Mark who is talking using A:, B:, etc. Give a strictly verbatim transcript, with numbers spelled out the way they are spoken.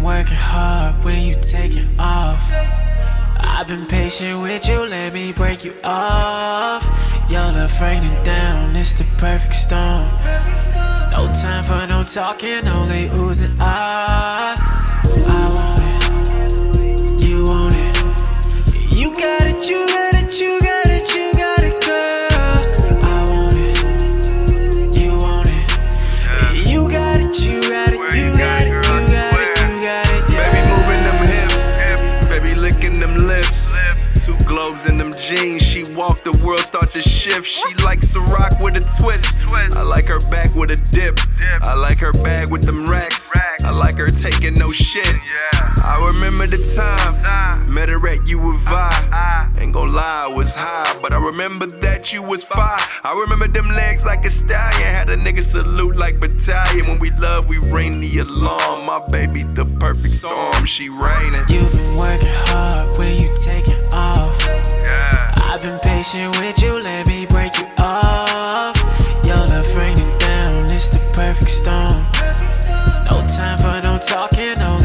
A: been working hard when you taking off. I've been patient with you, let me break you off. Your love raining down, it's the perfect storm. No time for no talking, only oozing us. I want it, you want it. You got it, you got it, you got it, you got it, girl. I want it, you want it. You got it, you got it, you got it, you got it, you got it.
B: Baby moving them hips, baby licking them lips. Two globes in them jeans, she walk, the world start to shift. She likes a rock with a twist. I like her back with a dip. I like her bag with them racks. I like her taking no shit. I remember the time, met her at U of I. Ain't gon' lie, I was high, but I remember that you was fire. I remember them legs like a stallion, had a nigga salute like battalion. When we love, we ring the alarm. My baby, the perfect storm, she raining.
A: You've been working hard when you taking off. I've been patient with you, let me break you off. Your love raining down, it's the perfect storm. No time for no talking, no